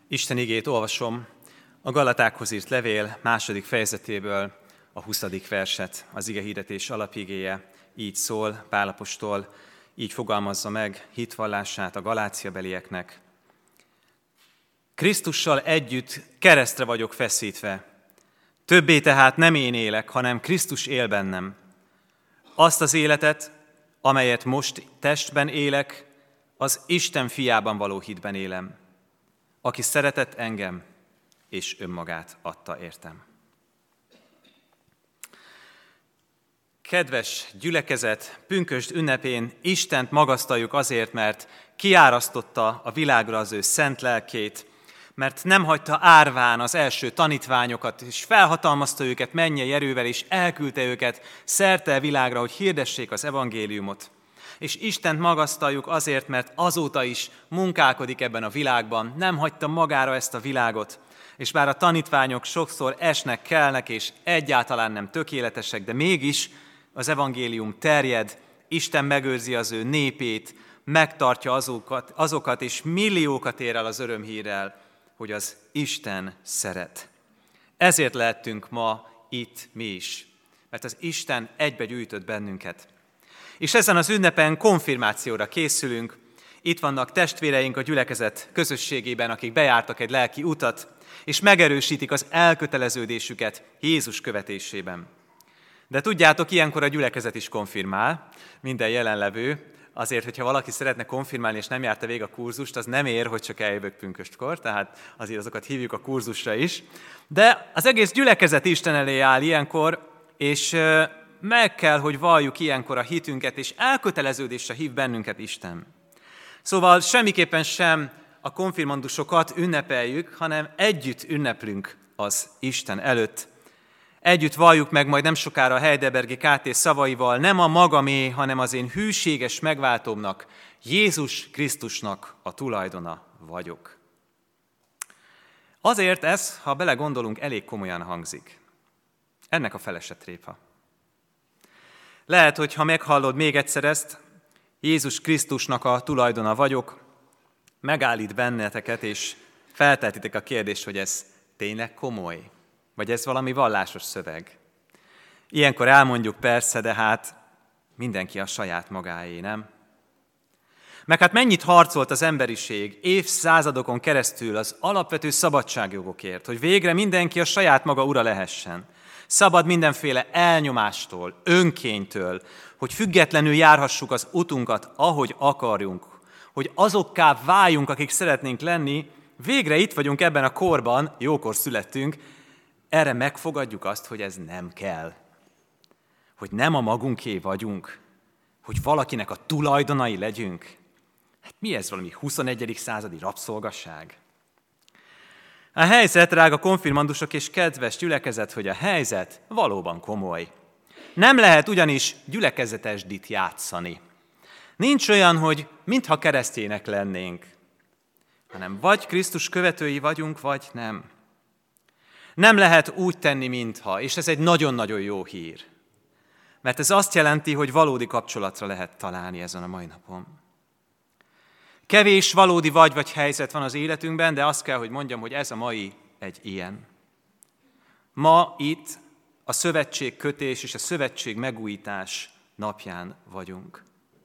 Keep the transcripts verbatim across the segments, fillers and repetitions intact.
Isten igét olvasom a Galatákhoz írt levél második fejezetéből a huszadik verset. Az igehirdetés alapigéje így szól, Pál apostol így fogalmazza meg hitvallását a galáciabelieknek. Krisztussal együtt keresztre vagyok feszítve. Többé tehát nem én élek, hanem Krisztus él bennem. Azt az életet, amelyet most testben élek, az Isten fiában való hitben élem, aki szeretett engem, és önmagát adta értem. Kedves gyülekezet, pünkösd ünnepén Istent magasztaljuk azért, mert kiárasztotta a világra az ő szent lelkét, mert nem hagyta árván az első tanítványokat, és felhatalmazta őket mennyei erővel, és elküldte őket szerte a világra, hogy hirdessék az evangéliumot. És Istent magasztaljuk azért, mert azóta is munkálkodik ebben a világban, nem hagyta magára ezt a világot, és bár a tanítványok sokszor esnek, kelnek, és egyáltalán nem tökéletesek, de mégis az evangélium terjed, Isten megőrzi az ő népét, megtartja azokat, azokat és milliókat ér el az örömhírrel, hogy az Isten szeret. Ezért lehettünk ma itt mi is, mert az Isten egybe gyűjtött bennünket. És ezen az ünnepen konfirmációra készülünk. Itt vannak testvéreink a gyülekezet közösségében, akik bejártak egy lelki utat, és megerősítik az elköteleződésüket Jézus követésében. De tudjátok, ilyenkor a gyülekezet is konfirmál, minden jelenlevő, azért, hogyha valaki szeretne konfirmálni, és nem járta végig a kurzust, az nem ér, hogy csak eljövök pünköstkor, tehát azért azokat hívjuk a kurzusra is. De az egész gyülekezet Isten elé áll ilyenkor, és meg kell, hogy valljuk ilyenkor a hitünket, és elköteleződésre hív bennünket Isten. Szóval semmiképpen sem a konfirmandusokat ünnepeljük, hanem együtt ünneplünk az Isten előtt. Együtt valljuk meg majd nem sokára a Heidelbergi ká té szavaival, nem a magamé, hanem az én hűséges megváltómnak, Jézus Krisztusnak a tulajdona vagyok. Azért ez, ha belegondolunk, elég komolyan hangzik. Ennek a fele se tréfa. Lehet, hogy ha meghallod még egyszer ezt, Jézus Krisztusnak a tulajdona vagyok, megállít benneteket, és feltehetitek a kérdést, hogy ez tényleg komoly, vagy ez valami vallásos szöveg. Ilyenkor elmondjuk persze, de hát mindenki a saját magáé, nem? Meg hát mennyit harcolt az emberiség évszázadokon keresztül az alapvető szabadságjogokért, hogy végre mindenki a saját maga ura lehessen. Szabad mindenféle elnyomástól, önkénytől, hogy függetlenül járhassuk az utunkat, ahogy akarjunk, hogy azokká váljunk, akik szeretnénk lenni. Végre itt vagyunk ebben a korban, jókor születtünk, erre megfogadjuk azt, hogy ez nem kell. Hogy nem a magunké vagyunk, hogy valakinek a tulajdonai legyünk. Hát mi ez, valami huszonegyedik századi rabszolgaság? A helyzet, drága konfirmandusok és kedves gyülekezet, hogy a helyzet valóban komoly. Nem lehet ugyanis gyülekezetesdit játszani. Nincs olyan, hogy mintha keresztjének lennénk, hanem vagy Krisztus követői vagyunk, vagy nem. Nem lehet úgy tenni, mintha, és ez egy nagyon-nagyon jó hír. Mert ez azt jelenti, hogy valódi kapcsolatra lehet találni ezen a mai napon. Kevés valódi vagy vagy helyzet van az életünkben, de azt kell, hogy mondjam, hogy ez a mai egy ilyen. Ma itt a szövetségkötés és a szövetség megújítás napján vagyunk.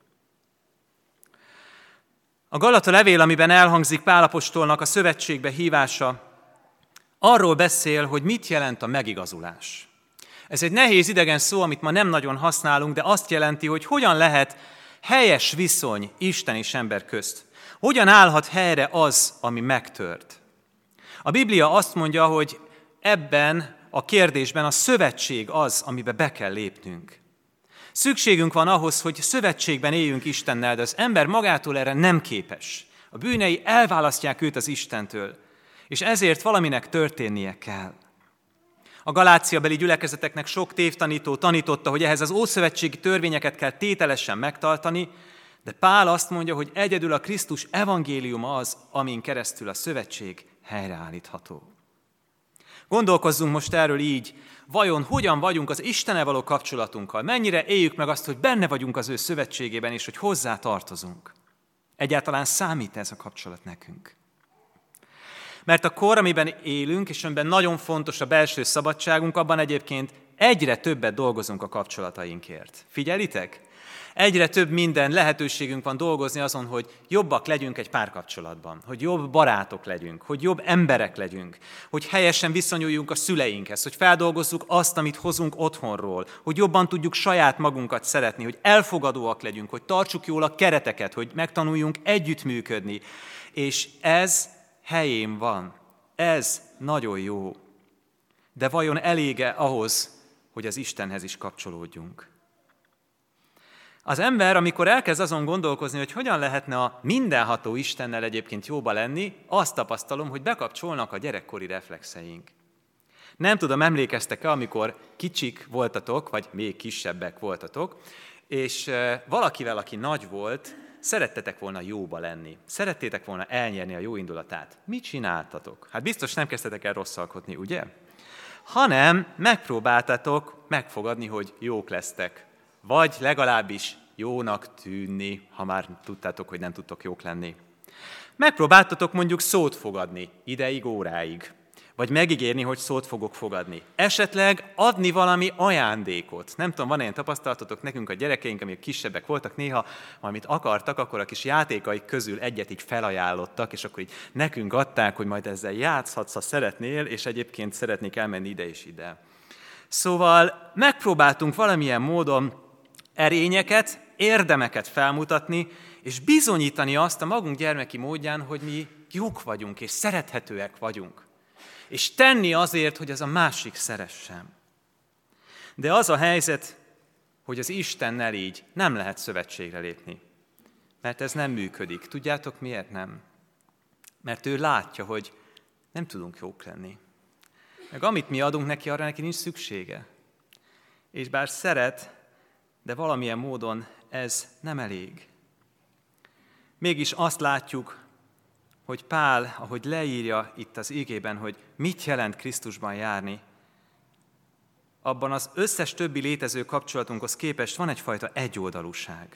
A Galata levél, amiben elhangzik Pál apostolnak a szövetségbe hívása, arról beszél, hogy mit jelent a megigazulás. Ez egy nehéz idegen szó, amit ma nem nagyon használunk, de azt jelenti, hogy hogyan lehet helyes viszony Isten és ember közt. Hogyan állhat helyre az, ami megtört? A Biblia azt mondja, hogy ebben a kérdésben a szövetség az, amiben be kell lépnünk. Szükségünk van ahhoz, hogy szövetségben éljünk Istennel, de az ember magától erre nem képes. A bűnei elválasztják őt az Istentől, és ezért valaminek történnie kell. A galáciabeli gyülekezeteknek sok tévtanító tanította, hogy ehhez az ószövetségi törvényeket kell tételesen megtartani, de Pál azt mondja, hogy egyedül a Krisztus evangéliuma az, amin keresztül a szövetség helyreállítható. Gondolkozzunk most erről így, vajon hogyan vagyunk az Istennel való kapcsolatunkkal, mennyire éljük meg azt, hogy benne vagyunk az ő szövetségében, és hogy hozzá tartozunk. Egyáltalán számít ez a kapcsolat nekünk. Mert a kor, amiben élünk, és amiben nagyon fontos a belső szabadságunk, abban egyébként egyre többet dolgozunk a kapcsolatainkért. Figyelitek? Egyre több minden lehetőségünk van dolgozni azon, hogy jobbak legyünk egy párkapcsolatban, hogy jobb barátok legyünk, hogy jobb emberek legyünk, hogy helyesen viszonyuljunk a szüleinkhez, hogy feldolgozzuk azt, amit hozunk otthonról, hogy jobban tudjuk saját magunkat szeretni, hogy elfogadóak legyünk, hogy tartsuk jól a kereteket, hogy megtanuljunk együttműködni. És ez helyén van. Ez nagyon jó. De vajon elége ahhoz, hogy az Istenhez is kapcsolódjunk? Az ember, amikor elkezd azon gondolkozni, hogy hogyan lehetne a mindenható Istennel egyébként jóba lenni, azt tapasztalom, hogy bekapcsolnak a gyerekkori reflexeink. Nem tudom, emlékeztek-e, amikor kicsik voltatok, vagy még kisebbek voltatok, és valakivel, aki nagy volt, szerettetek volna jóba lenni. Szerettétek volna elnyerni a jó indulatát. Mit csináltatok? Hát biztos nem kezdtetek el rosszalkodni, ugye? Hanem megpróbáltatok megfogadni, hogy jók lesztek. Vagy legalábbis jónak tűnni, ha már tudtátok, hogy nem tudtok jók lenni. Megpróbáltatok mondjuk szót fogadni, ideig, óráig. Vagy megígérni, hogy szót fogok fogadni. Esetleg adni valami ajándékot. Nem tudom, van ilyen tapasztalatotok nekünk a gyerekeink, amik kisebbek voltak, néha valamit akartak, akkor a kis játékaik közül egyet így felajánlottak, és akkor így nekünk adták, hogy majd ezzel játszhatsz, ha szeretnél, és egyébként szeretnék elmenni ide és ide. Szóval megpróbáltunk valamilyen módon erényeket, érdemeket felmutatni, és bizonyítani azt a magunk gyermeki módján, hogy mi jók vagyunk, és szerethetőek vagyunk. És tenni azért, hogy az a másik szeressem. De az a helyzet, hogy az Istennel így nem lehet szövetségre lépni. Mert ez nem működik. Tudjátok miért nem? Mert ő látja, hogy nem tudunk jók lenni. Meg amit mi adunk neki, arra neki nincs szüksége. És bár szeret, de valamilyen módon ez nem elég. Mégis azt látjuk, hogy Pál, ahogy leírja itt az igében, hogy mit jelent Krisztusban járni, abban az összes többi létező kapcsolatunkhoz képest van egyfajta egyoldalúság.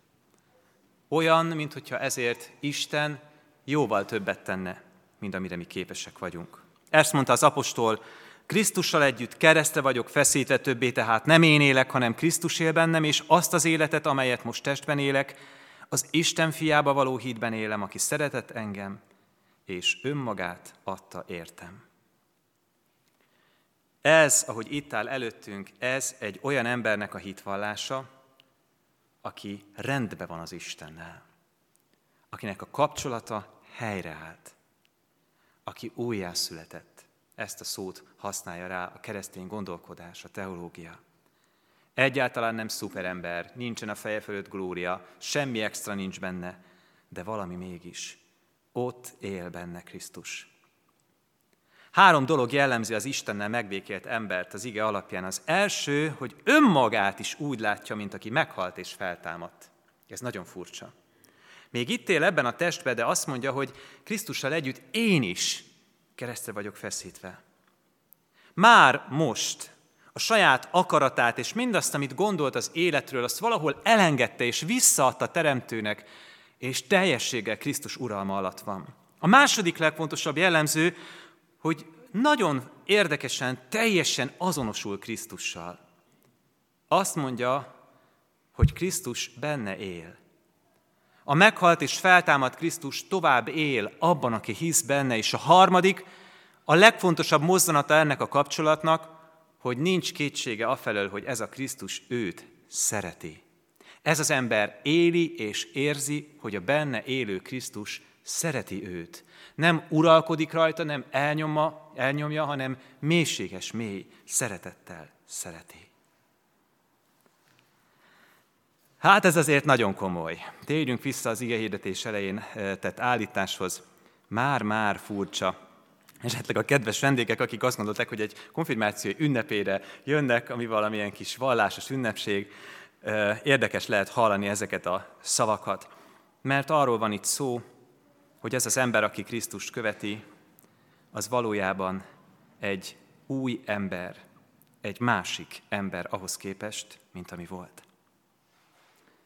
Olyan, minthogyha ezért Isten jóval többet tenne, mint amire mi képesek vagyunk. Ezt mondta az apostol, Krisztussal együtt keresztre vagyok feszítve, többé tehát nem én élek, hanem Krisztus él bennem, és azt az életet, amelyet most testben élek, az Isten fiába való hitben élem, aki szeretett engem, és önmagát adta értem. Ez, ahogy itt áll előttünk, ez egy olyan embernek a hitvallása, aki rendben van az Istennel, akinek a kapcsolata helyreállt, aki újjászületett. Ezt a szót használja rá a keresztény gondolkodás, a teológia. Egyáltalán nem szuperember, nincsen a feje fölött glória, semmi extra nincs benne, de valami mégis. Ott él benne Krisztus. Három dolog jellemzi az Istennel megbékélt embert az ige alapján. Az első, hogy önmagát is úgy látja, mint aki meghalt és feltámadt. Ez nagyon furcsa. Még itt él ebben a testben, de azt mondja, hogy Krisztussal együtt én is keresztre vagyok feszítve. Már most a saját akaratát és mindazt, amit gondolt az életről, azt valahol elengedte és visszaadta Teremtőnek, és teljességgel Krisztus uralma alatt van. A második legfontosabb jellemző, hogy nagyon érdekesen, teljesen azonosul Krisztussal. Azt mondja, hogy Krisztus benne él. A meghalt és feltámadt Krisztus tovább él abban, aki hisz benne, és a harmadik, a legfontosabb mozzanata ennek a kapcsolatnak, hogy nincs kétsége afelől, hogy ez a Krisztus őt szereti. Ez az ember éli és érzi, hogy a benne élő Krisztus szereti őt. Nem uralkodik rajta, nem elnyomja, elnyomja, hanem mélységes, mély szeretettel szereti. Hát ez azért nagyon komoly. Térjünk vissza az igehirdetés elején tett állításhoz. Már-már furcsa. Esetleg a kedves vendégek, akik azt gondolták, hogy egy konfirmáció ünnepére jönnek, ami valamilyen kis vallásos ünnepség, érdekes lehet hallani ezeket a szavakat. Mert arról van itt szó, hogy ez az ember, aki Krisztust követi, az valójában egy új ember, egy másik ember ahhoz képest, mint ami volt.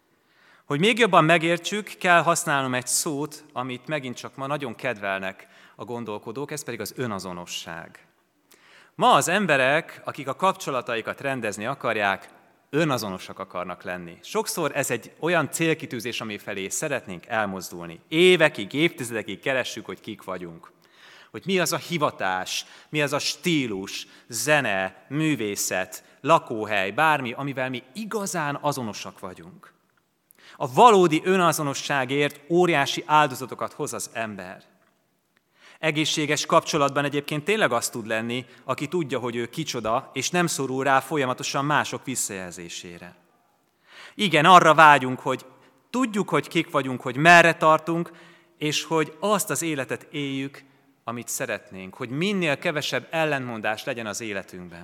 Hogy még jobban megértsük, kell használnom egy szót, amit megint csak ma nagyon kedvelnek a gondolkodók, ez pedig az önazonosság. Ma az emberek, akik a kapcsolataikat rendezni akarják, önazonosak akarnak lenni. Sokszor ez egy olyan célkitűzés, ami felé szeretnénk elmozdulni. Évekig, évtizedekig keressük, hogy kik vagyunk. Hogy mi az a hivatás, mi az a stílus, zene, művészet, lakóhely, bármi, amivel mi igazán azonosak vagyunk. A valódi önazonosságért óriási áldozatokat hoz az ember. Egészséges kapcsolatban egyébként tényleg az tud lenni, aki tudja, hogy ő kicsoda, és nem szorul rá folyamatosan mások visszajelzésére. Igen, arra vágyunk, hogy tudjuk, hogy kik vagyunk, hogy merre tartunk, és hogy azt az életet éljük, amit szeretnénk, hogy minél kevesebb ellentmondás legyen az életünkben.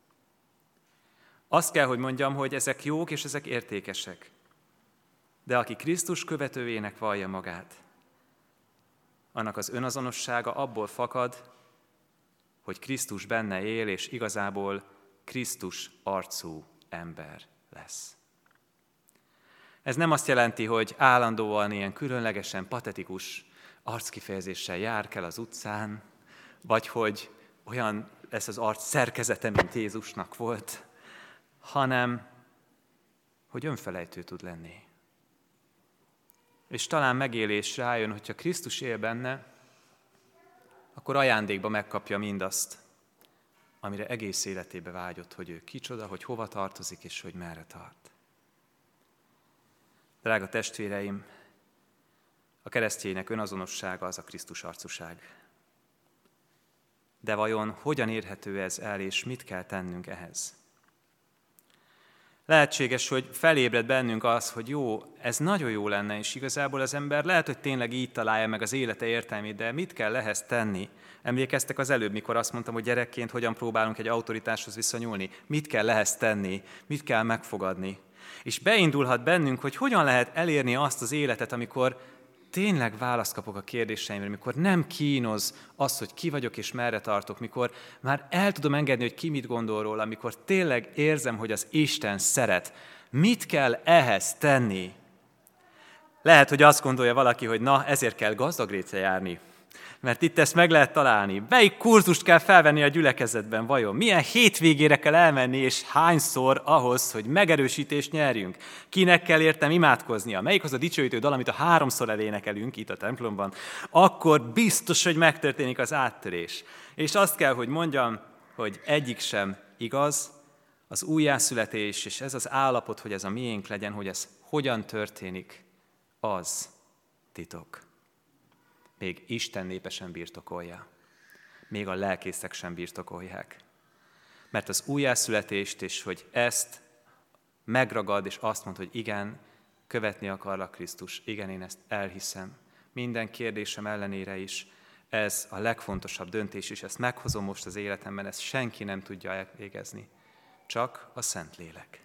Azt kell, hogy mondjam, hogy ezek jók és ezek értékesek. De aki Krisztus követőjének vallja magát, annak az önazonossága abból fakad, hogy Krisztus benne él, és igazából Krisztus arcú ember lesz. Ez nem azt jelenti, hogy állandóan ilyen különlegesen patetikus arckifejezéssel járkál az utcán, vagy hogy olyan lesz az arc szerkezete, mint Jézusnak volt, hanem hogy önfelejtő tud lenni. És talán megélés rájön, hogyha Krisztus él benne, akkor ajándékba megkapja mindazt, amire egész életébe vágyott, hogy ő kicsoda, hogy hova tartozik, és hogy merre tart. Drága testvéreim, a kereszténynek önazonossága az a Krisztus arcúság. De vajon hogyan érhető ez el, és mit kell tennünk ehhez? Lehetséges, hogy felébred bennünk az, hogy jó, ez nagyon jó lenne, és igazából az ember lehet, hogy tényleg így találja meg az élete értelmét, de mit kell ehhez tenni? Emlékeztek az előbb, mikor azt mondtam, hogy gyerekként hogyan próbálunk egy autoritáshoz viszonyulni? Mit kell ehhez tenni? Mit kell megfogadni? És beindulhat bennünk, hogy hogyan lehet elérni azt az életet, amikor tényleg választ kapok a kérdéseimre, mikor nem kínoz az, hogy ki vagyok és merre tartok, mikor már el tudom engedni, hogy ki mit gondol róla, amikor tényleg érzem, hogy az Isten szeret. Mit kell ehhez tenni? Lehet, hogy azt gondolja valaki, hogy na, ezért kell Gazdagrécre járni, mert itt ezt meg lehet találni. Melyik kurzust kell felvenni a gyülekezetben vajon? Milyen hétvégére kell elmenni, és hányszor ahhoz, hogy megerősítést nyerjünk? Kinek kell értem imádkoznia? Melyik az a dicsőítő dal, amit a háromszor elénekelünk itt a templomban? Akkor biztos, hogy megtörténik az áttörés. És azt kell, hogy mondjam, hogy egyik sem igaz, az újjászületés, és ez az állapot, hogy ez a miénk legyen, hogy ez hogyan történik, az titok. Még Isten népe sem birtokolja. Még a lelkészek sem birtokolják. Mert az újjászületést, és hogy ezt megragad, és azt mond, hogy igen, követni akarlak Krisztus, igen, én ezt elhiszem. Minden kérdésem ellenére is ez a legfontosabb döntés, és ezt meghozom most az életemben, ezt senki nem tudja elvégezni. Csak a Szentlélek.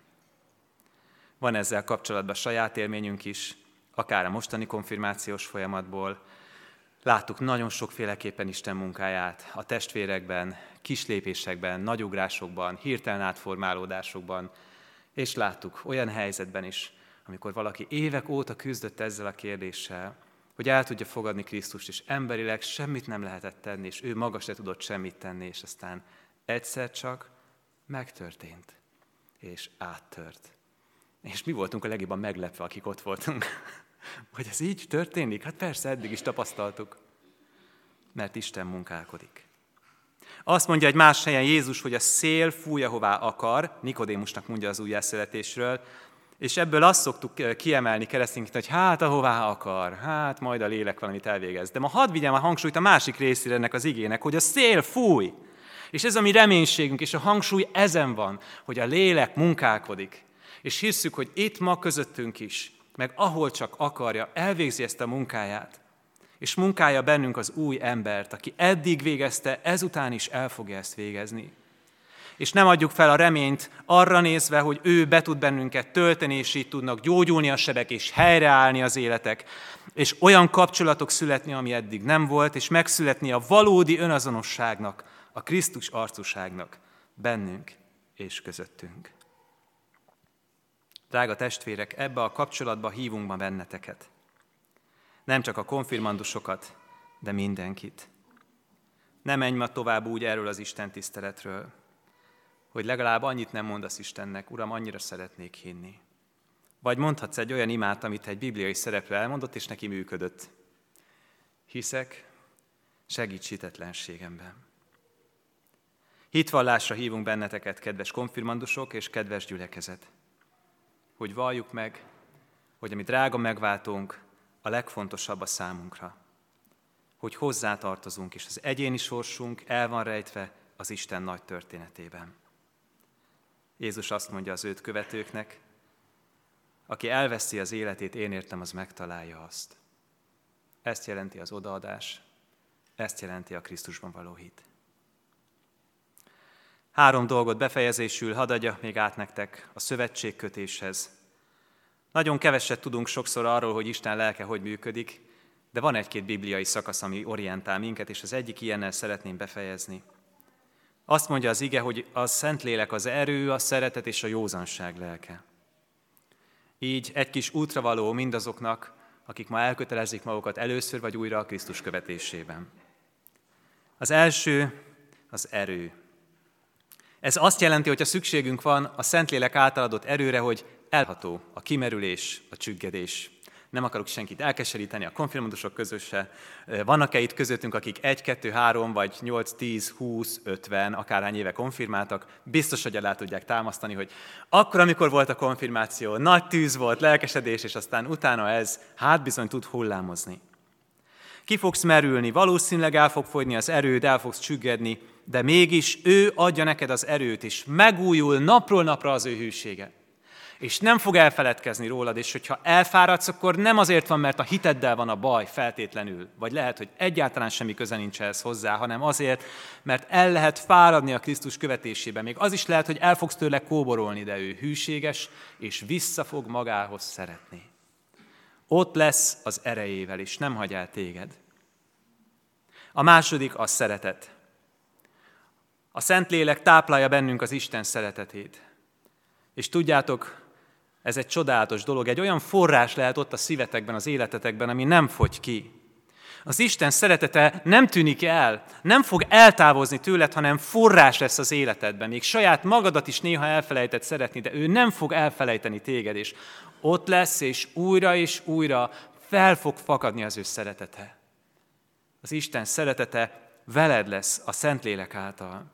Van ezzel kapcsolatban saját élményünk is, akár a mostani konfirmációs folyamatból. Láttuk nagyon sokféleképpen Isten munkáját a testvérekben, kislépésekben, nagyugrásokban, hirtelen átformálódásokban, és láttuk olyan helyzetben is, amikor valaki évek óta küzdött ezzel a kérdéssel, hogy el tudja fogadni Krisztust, és emberileg semmit nem lehetett tenni, és ő maga se tudott semmit tenni, és aztán egyszer csak megtörtént, és áttört. És mi voltunk a legjobban meglepve, akik ott voltunk. Hogy ez így történik? Hát persze, eddig is tapasztaltuk. Mert Isten munkálkodik. Azt mondja egy más helyen Jézus, hogy a szél fúj, ahová akar, Nikodémusnak mondja az újjászületésről, és ebből azt szoktuk kiemelni keresztényként, hogy hát ahová akar, hát majd a lélek valamit elvégez. De ma hadd vigyem a hangsúlyt a másik részére ennek az igének, hogy a szél fúj. És ez a mi reménységünk, és a hangsúly ezen van, hogy a lélek munkálkodik. És hisszük, hogy itt ma közöttünk is, meg ahol csak akarja, elvégzi ezt a munkáját, és munkálja bennünk az új embert, aki eddig végezte, ezután is el fogja ezt végezni. És nem adjuk fel a reményt arra nézve, hogy ő be tud bennünket tölteni, és így tudnak gyógyulni a sebek, és helyreállni az életek, és olyan kapcsolatok születni, ami eddig nem volt, és megszületni a valódi önazonosságnak, a Krisztus arcúságnak bennünk és közöttünk. Drága testvérek, ebbe a kapcsolatba hívunk ma benneteket. Nem csak a konfirmandusokat, de mindenkit. Ne menj ma tovább úgy erről az Isten tiszteletről, hogy legalább annyit nem mondasz Istennek, Uram, annyira szeretnék hinni. Vagy mondhatsz egy olyan imát, amit egy bibliai szereplő elmondott, és neki működött. Hiszek, segíts hitetlenségemben. Hitvallásra hívunk benneteket, kedves konfirmandusok és kedves gyülekezet, hogy valljuk meg, hogy ami drága megváltónk, a legfontosabb a számunkra. Hogy hozzá tartozunk, és az egyéni sorsunk el van rejtve az Isten nagy történetében. Jézus azt mondja az őt követőknek, aki elveszi az életét, én értem, az megtalálja azt. Ezt jelenti az odaadás, ezt jelenti a Krisztusban való hit. Három dolgot befejezésül hadd adjak még át nektek a szövetségkötéshez. Nagyon keveset tudunk sokszor arról, hogy Isten lelke hogy működik, de van egy-két bibliai szakasz, ami orientál minket, és az egyik ilyennel szeretném befejezni. Azt mondja az ige, hogy a Szentlélek az erő, a szeretet és a józanság lelke. Így egy kis útravaló mindazoknak, akik ma elkötelezik magukat először vagy újra a Krisztus követésében. Az első az erő. Ez azt jelenti, hogy a szükségünk van a Szentlélek által adott erőre, hogy elható a kimerülés, a csüggedés. Nem akarok senkit elkeseríteni, a konfirmandusok közöse. Vannak-e itt közöttünk, akik egy, kettő, három, vagy nyolc, tíz, húsz, ötven, akárhány éve konfirmáltak? Biztos, hogy el tudják támasztani, hogy akkor, amikor volt a konfirmáció, nagy tűz volt, lelkesedés, és aztán utána ez hát bizony tud hullámozni. Ki fogsz merülni, valószínűleg el fog fogyni az erőd, el fogsz csüggedni, de mégis ő adja neked az erőt, és megújul napról napra az ő hűsége. És nem fog elfeledkezni rólad, és hogyha elfáradsz, akkor nem azért van, mert a hiteddel van a baj feltétlenül, vagy lehet, hogy egyáltalán semmi köze nincs ehhez hozzá, hanem azért, mert el lehet fáradni a Krisztus követésében. Még az is lehet, hogy el fogsz tőle kóborolni, de ő hűséges, és vissza fog magához szeretni. Ott lesz az erejével, és nem hagy el téged. A második a szeretet. A Szentlélek táplálja bennünk az Isten szeretetét. És tudjátok, ez egy csodálatos dolog, egy olyan forrás lehet ott a szívetekben, az életetekben, ami nem fogy ki. Az Isten szeretete nem tűnik el, nem fog eltávozni tőled, hanem forrás lesz az életedben. Még saját magadat is néha elfelejtett szeretni, de ő nem fog elfelejteni téged, és ott lesz, és újra és újra fel fog fakadni az ő szeretete. Az Isten szeretete veled lesz a Szentlélek által.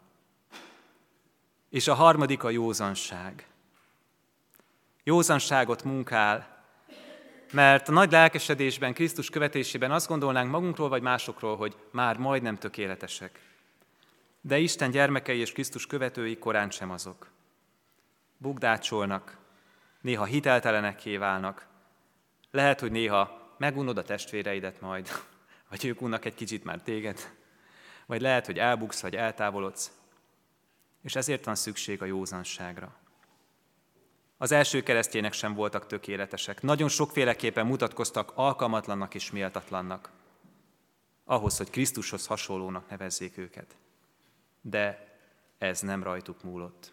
És a harmadik a józanság. Józanságot munkál, mert a nagy lelkesedésben, Krisztus követésében azt gondolnánk magunkról vagy másokról, hogy már majdnem tökéletesek. De Isten gyermekei és Krisztus követői korán sem azok. Bugdácsolnak, néha hiteltelenekké válnak. Lehet, hogy néha megunod a testvéreidet majd, vagy ők unnak egy kicsit már téged, vagy lehet, hogy elbuksz, vagy eltávolodsz. És ezért van szükség a józanságra. Az első keresztjének sem voltak tökéletesek. Nagyon sokféleképpen mutatkoztak alkalmatlannak és méltatlannak. Ahhoz, hogy Krisztushoz hasonlónak nevezzék őket. De ez nem rajtuk múlott.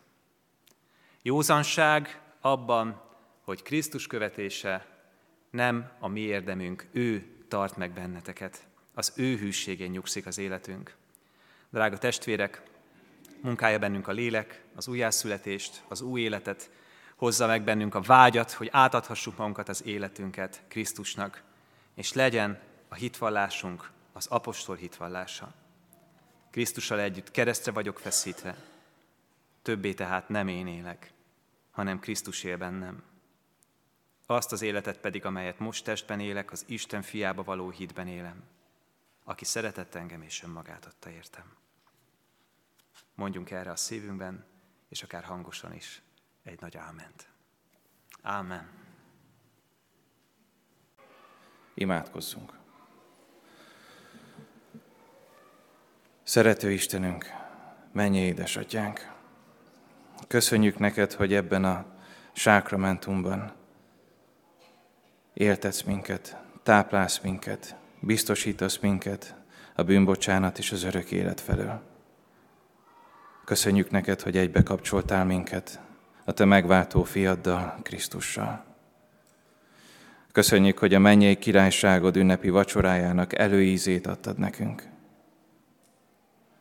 Józanság abban, hogy Krisztus követése nem a mi érdemünk, ő tart meg benneteket. Az ő hűségén nyugszik az életünk. Drága testvérek, munkálja bennünk a lélek, az újjászületést, az új életet, hozza meg bennünk a vágyat, hogy átadhassuk magunkat az életünket Krisztusnak, és legyen a hitvallásunk az apostol hitvallása. Krisztussal együtt keresztre vagyok feszítve, többé tehát nem én élek, hanem Krisztus él bennem. Azt az életet pedig, amelyet most testben élek, az Isten fiába való hitben élem, aki szeretett engem és önmagát adta értem. Mondjunk erre a szívünkben, és akár hangosan is egy nagy áment. Ámen. Imádkozzunk. Szerető Istenünk, mennyei édesatyánk, köszönjük neked, hogy ebben a sákramentumban éltetsz minket, táplálsz minket, biztosítasz minket a bűnbocsánat és az örök élet felől. Köszönjük neked, hogy egybe kapcsoltál minket a te megváltó fiaddal, Krisztussal. Köszönjük, hogy a mennyei királyságod ünnepi vacsorájának előízét adtad nekünk.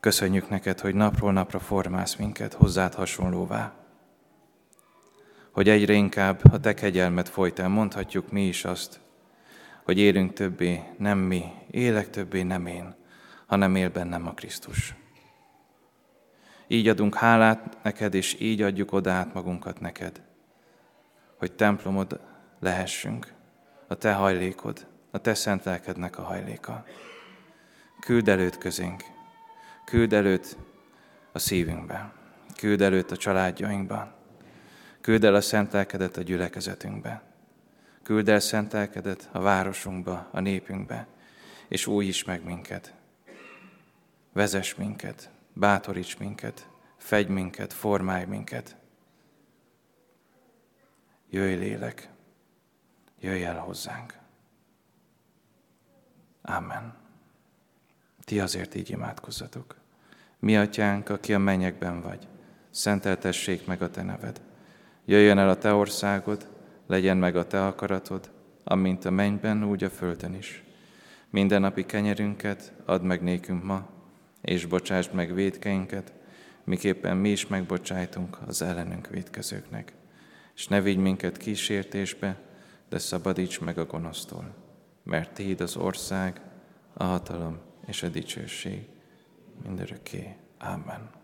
Köszönjük neked, hogy napról napra formálsz minket hozzád hasonlóvá. Hogy egyre inkább a te kegyelmed folytán mondhatjuk mi is azt, hogy élünk többé nem mi, élek többé nem én, hanem él bennem a Krisztus. Így adunk hálát neked, és így adjuk oda át magunkat neked, hogy templomod lehessünk, a te hajlékod, a te szent lelkednek a hajléka. Küld előtt közénk, küld előtt a szívünkbe, küld előtt a családjainkba, küld el a szent lelkedet a gyülekezetünkbe, küld el szent lelkedet a városunkba, a népünkbe, és újíts meg minket. Vezess minket, bátoríts minket, fedj minket, formálj minket. Jöjj lélek, jöjj el hozzánk. Amen. Ti azért így imádkozzatok. Mi atyánk, aki a mennyekben vagy, szenteltessék meg a te neved. Jöjjön el a te országod, legyen meg a te akaratod, amint a mennyben, úgy a földön is. Mindennapi kenyerünket add meg nékünk ma, és bocsásd meg vétkeinket, miképpen mi is megbocsájtunk az ellenünk vétkezőknek. És ne vigy minket kísértésbe, de szabadíts meg a gonosztól, mert tiéd az ország, a hatalom és a dicsőség mindörökké. Amen.